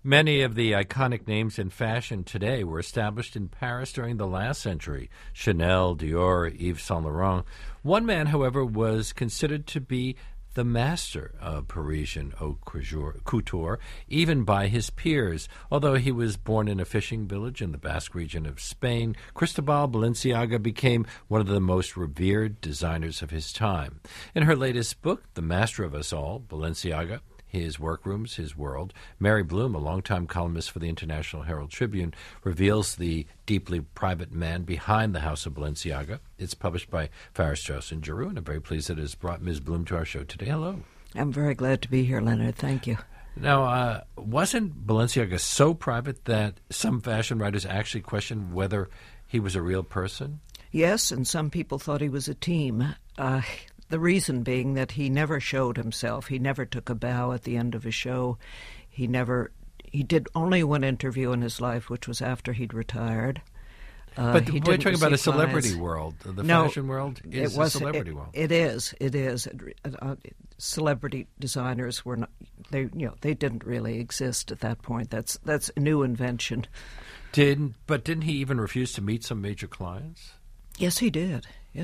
Many of the iconic names in fashion today were established in Paris during the last century. Chanel, Dior, Yves Saint Laurent. One man, however, was considered to be the master of Parisian haute couture, even by his peers. Although he was born in a fishing village in the Basque region of Spain, Cristobal Balenciaga became one of the most revered designers of his time. In her latest book, The Master of Us All, Balenciaga, His Workrooms, His World, Mary Bloom, a longtime columnist for the International Herald Tribune, reveals the deeply private man behind the House of Balenciaga. It's published by Farrar, Straus & Giroux, and I'm very pleased that it has brought Ms. Bloom to our show today. Hello. I'm very glad to be here, Leonard. Thank you. Now, wasn't Balenciaga so private that some fashion writers actually questioned whether he was a real person? Yes, and some people thought he was a team. The reason being that he never showed himself. He never took a bow at the end of a show. He did only one interview in his life, which was after he'd retired. But we're talking about a celebrity world. The fashion world is a celebrity world. It is. Celebrity designers were not. They didn't really exist at that point. That's a new invention. Didn't he even refuse to meet some major clients? Yes, he did.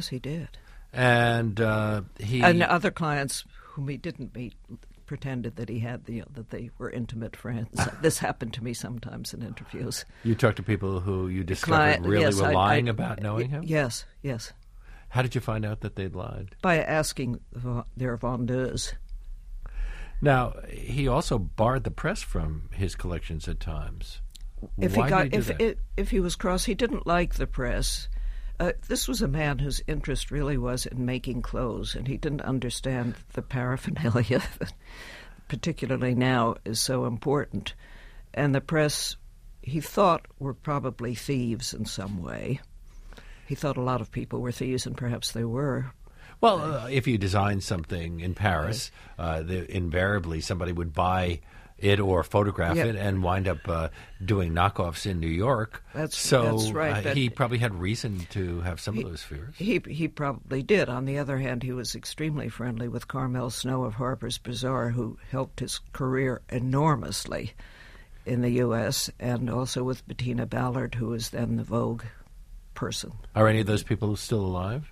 And and other clients whom he didn't meet pretended that he had that they were intimate friends. This happened to me sometimes in interviews. You talked to people who you discovered were lying about knowing him? Yes. How did you find out that they'd lied? By asking their vendeurs. Now, he also barred the press from his collections at times. If he was cross, he didn't like the press. This was a man whose interest really was in making clothes, and he didn't understand the paraphernalia that, particularly now, is so important. And the press, he thought, were probably thieves in some way. He thought a lot of people were thieves, and perhaps they were. Well, if you design something in Paris, invariably somebody would buy it or photograph it and wind up doing knockoffs in New York. That's right. He probably had reason to have some of those fears. He probably did. On the other hand, he was extremely friendly with Carmel Snow of Harper's Bazaar, who helped his career enormously in the U.S., and also with Bettina Ballard, who was then the Vogue person. Are any of those people still alive?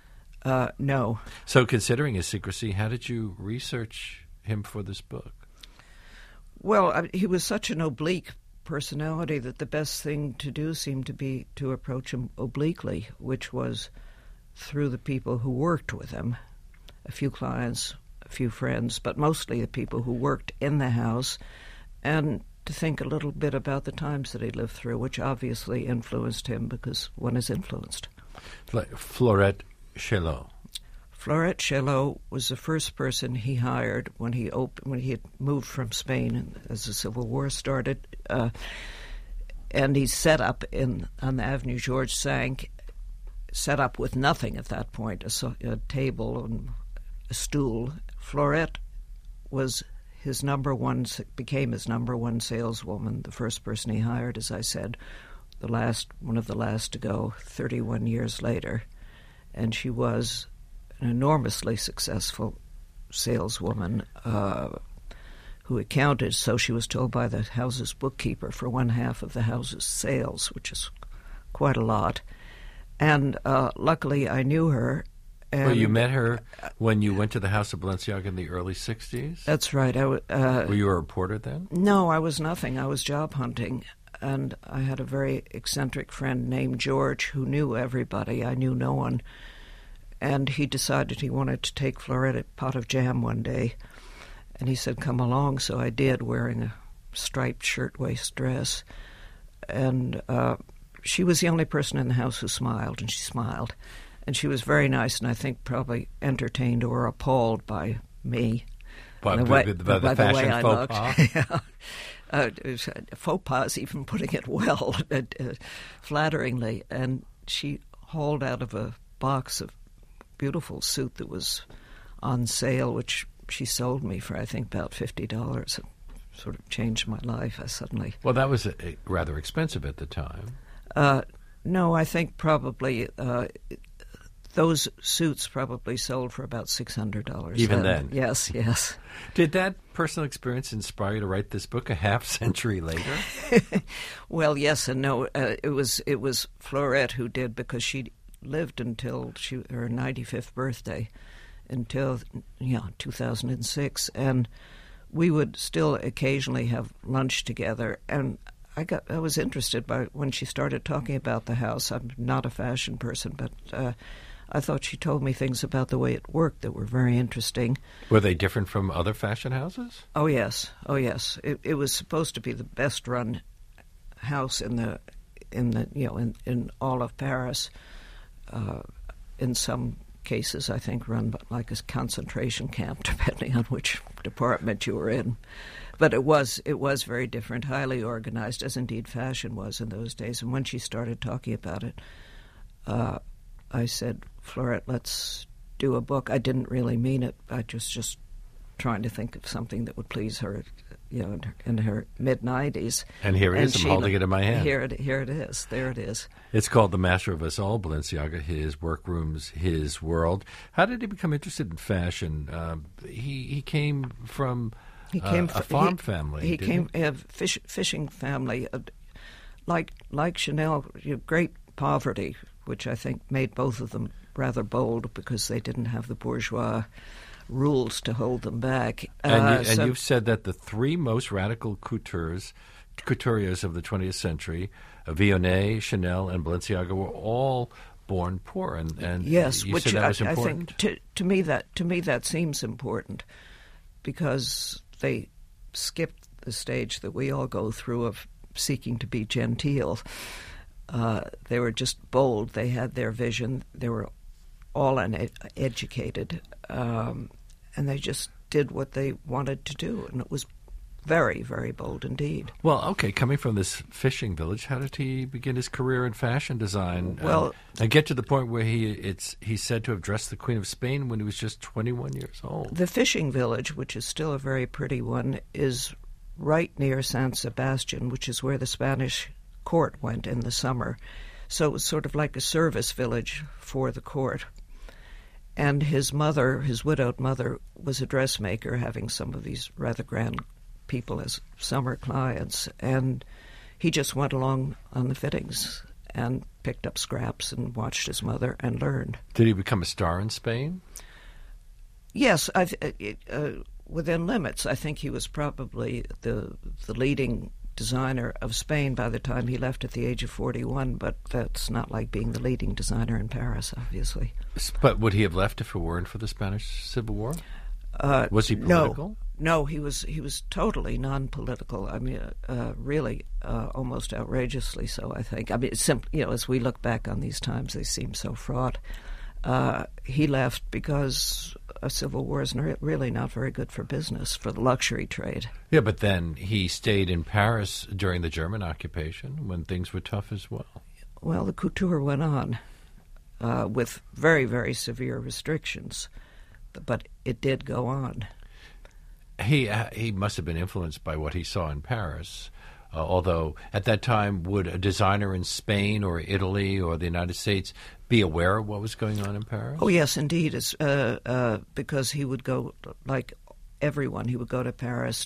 No. So considering his secrecy, how did you research him for this book? Well, he was such an oblique personality that the best thing to do seemed to be to approach him obliquely, which was through the people who worked with him, a few clients, a few friends, but mostly the people who worked in the house, and to think a little bit about the times that he lived through, which obviously influenced him because one is influenced. Florette Chelot. Florette Chelot was the first person he hired when he had moved from Spain as the Civil War started, and he set up on the Avenue Georges V, set up with nothing at that point, a table and a stool. Florette was became his number one saleswoman, the first person he hired, as I said, one of the last to go, 31 years later, and she was an enormously successful saleswoman who accounted, so she was told by the house's bookkeeper, for one half of the house's sales, which is quite a lot. And luckily I knew her. Well, you met her when you went to the House of Balenciaga in the early 60s? That's right. Were you a reporter then? No, I was nothing. I was job hunting. And I had a very eccentric friend named George who knew everybody. I knew no one. And he decided he wanted to take Florette a pot of jam one day. And he said, come along. So I did, wearing a striped shirtwaist dress. And she was the only person in the house who smiled, and she smiled. And she was very nice, and I think probably entertained or appalled by me. By the fashion faux pas? Faux pas, even putting it well, flatteringly. And she hauled out of a box a beautiful suit that was on sale, which she sold me for, I think, about $50. It sort of changed my life. Well, that was rather expensive at the time. No, I think probably those suits probably sold for about $600. Even then? Yes, yes. Did that personal experience inspire you to write this book a half century later? Well, yes and no. It was Florette who did, because she lived until her 95th birthday, until 2006, and we would still occasionally have lunch together. And I was interested by when she started talking about the house. I'm not a fashion person, but I thought she told me things about the way it worked that were very interesting. Were they different from other fashion houses? Oh yes. It was supposed to be the best run house in all of Paris. In some cases, I think run like a concentration camp, depending on which department you were in. But it was very different, highly organized, as indeed fashion was in those days. And when she started talking about it, I said, Florette, let's do a book. I didn't really mean it. I was just trying to think of something that would please her, in her mid-90s. And here it is. I'm holding it in my hand. Here it is. There it is. It's called The Master of Us All, Balenciaga, His Workrooms, His World. How did he become interested in fashion? He came from a farm family. He came a fishing family. Like Chanel, great poverty, which I think made both of them rather bold because they didn't have the bourgeois rules to hold them back. And you've said that the three most radical couturiers of the 20th century, Vionnet, Chanel, and Balenciaga, were all born poor. And yes, you which said that was important? I think to me that seems important, because they skipped the stage that we all go through of seeking to be genteel. They were just bold. They had their vision. They were all uneducated, and they just did what they wanted to do, and it was very, very bold indeed. Well, okay, coming from this fishing village, how did he begin his career in fashion design? Well, and get to the point where he's said to have dressed the Queen of Spain when he was just 21 years old. The fishing village, which is still a very pretty one, is right near San Sebastian, which is where the Spanish court went in the summer. So it was sort of like a service village for the court. And his widowed mother, was a dressmaker, having some of these rather grand people as summer clients. And he just went along on the fittings and picked up scraps and watched his mother and learned. Did he become a star in Spain? Yes, within limits. I think he was probably the leading designer of Spain by the time he left at the age of 41, but that's not like being the leading designer in Paris, obviously. But would he have left if it weren't for the Spanish Civil War? Was he political? No, he was totally non-political. I mean, really, almost outrageously so, I think. I mean, as we look back on these times, they seem so fraught. He left because a civil war is really not very good for business, for the luxury trade. Yeah, but then he stayed in Paris during the German occupation when things were tough as well. Well, the couture went on with very, very severe restrictions, but it did go on. He must have been influenced by what he saw in Paris. Although at that time, would a designer in Spain or Italy or the United States be aware of what was going on in Paris? Oh, yes, indeed. It's, because he would go, like everyone, he would go to Paris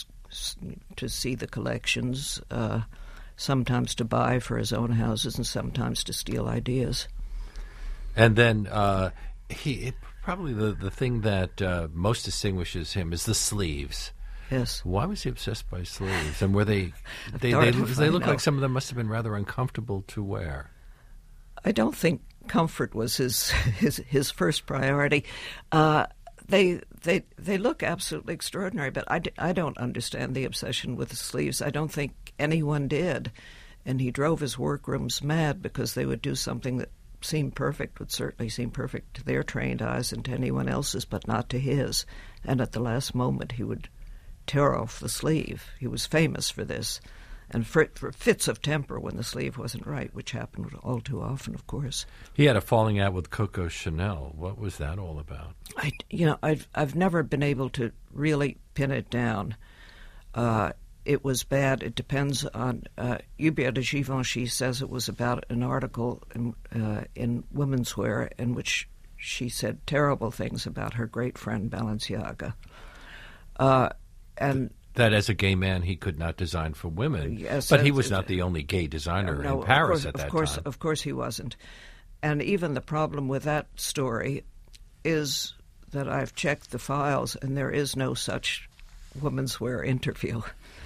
to see the collections, sometimes to buy for his own houses and sometimes to steal ideas. And then probably the thing that most distinguishes him is the sleeves. Yes. Why was he obsessed by sleeves? And were they look like some of them must have been rather uncomfortable to wear. I don't think comfort was his first priority. They look absolutely extraordinary, but I don't understand the obsession with the sleeves. I don't think anyone did. And he drove his workrooms mad because they would do something that seemed perfect, would certainly seem perfect to their trained eyes and to anyone else's, but not to his. And at the last moment he would tear off the sleeve. He was famous for this, and for fits of temper when the sleeve wasn't right, which happened all too often, of course. He had a falling out with Coco Chanel. What was that all about? I've never been able to really pin it down. it was bad. It depends on Hubert de Givenchy says it was about an article in Women's Wear in which she said terrible things about her great friend Balenciaga, and that as a gay man he could not design for women. Yes, but he was not the only gay designer in Paris at that time. Of course he wasn't. And even the problem with that story is that I've checked the files and there is no such Women's Wear interview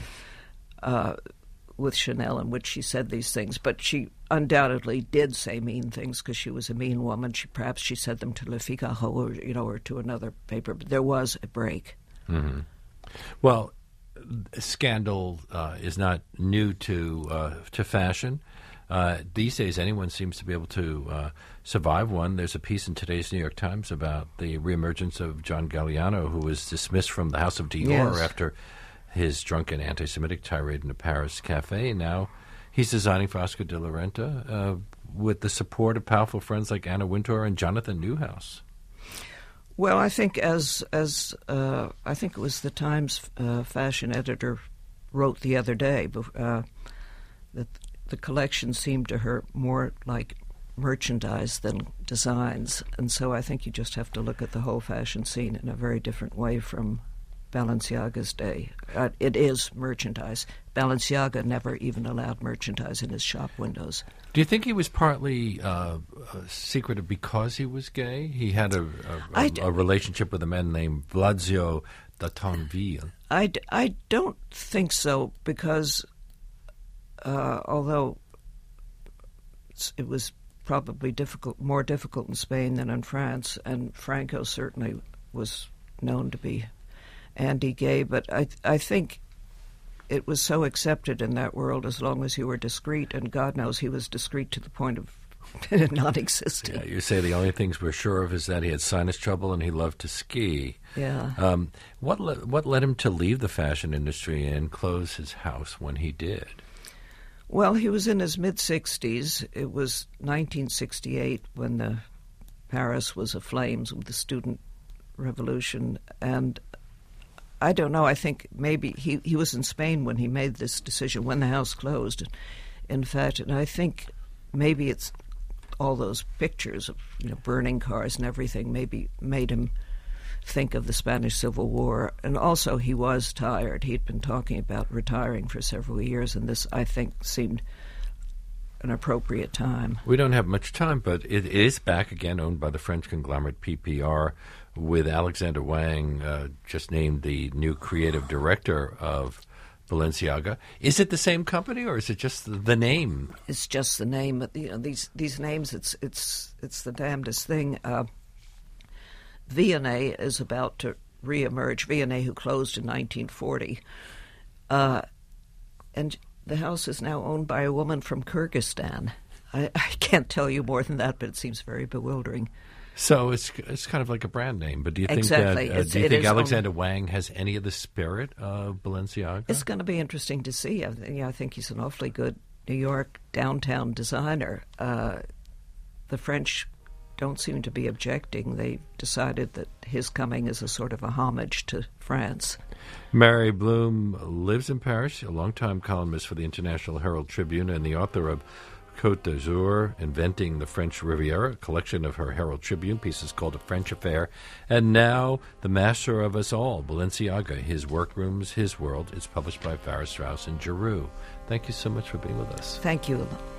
with Chanel in which she said these things. But she undoubtedly did say mean things because she was a mean woman. Perhaps she said them to Le Figaro or to another paper. But there was a break. Mm-hmm. Well, scandal is not new to fashion. These days, anyone seems to be able to survive one. There's a piece in today's New York Times about the reemergence of John Galliano, who was dismissed from the House of Dior after his drunken anti-Semitic tirade in a Paris cafe. Now he's designing for Oscar de la Renta with the support of powerful friends like Anna Wintour and Jonathan Newhouse. Well, I think I think it was the Times fashion editor wrote the other day that the collection seemed to her more like merchandise than designs, and so I think you just have to look at the whole fashion scene in a very different way from Balenciaga's day. It is merchandise. Balenciaga never even allowed merchandise in his shop windows. Do you think he was partly secretive because he was gay? He had a relationship with a man named Blasio d'Atonville. I don't think so, because although it was probably more difficult in Spain than in France, and Franco certainly was known to be anti-gay, but I think it was so accepted in that world as long as you were discreet, and God knows he was discreet to the point of non-existent. Yeah, you say the only things we're sure of is that he had sinus trouble and he loved to ski. Yeah. What led him to leave the fashion industry and close his house when he did? Well, he was in his mid-60s. It was 1968 when Paris was aflames with the student revolution, and I don't know, I think maybe he was in Spain when he made this decision, when the house closed, in fact, and I think maybe it's all those pictures of burning cars and everything maybe made him think of the Spanish Civil War, and also he was tired. He'd been talking about retiring for several years, and this, I think, seemed an appropriate time. We don't have much time, but it is back again, owned by the French conglomerate PPR, with Alexander Wang just named the new creative director of Balenciaga. Is it the same company, or is it just the name? It's just the name. But these names, it's the damnedest thing. V&A is about to reemerge. V&A, who closed in 1940, and the house is now owned by a woman from Kyrgyzstan. I can't tell you more than that, but it seems very bewildering. So it's kind of like a brand name. But do you think exactly. that Alexander Wang has any of the spirit of Balenciaga? It's going to be interesting to see. I think he's an awfully good New York downtown designer. The French don't seem to be objecting. They decided that his coming is a sort of a homage to France. Mary Bloom lives in Paris, a longtime columnist for the International Herald Tribune and the author of Côte d'Azur, Inventing the French Riviera, a collection of her Herald Tribune pieces called A French Affair. And now, the master of us all, Balenciaga, His Workrooms, His World. It's published by Farrar, Straus and Giroux. Thank you so much for being with us. Thank you.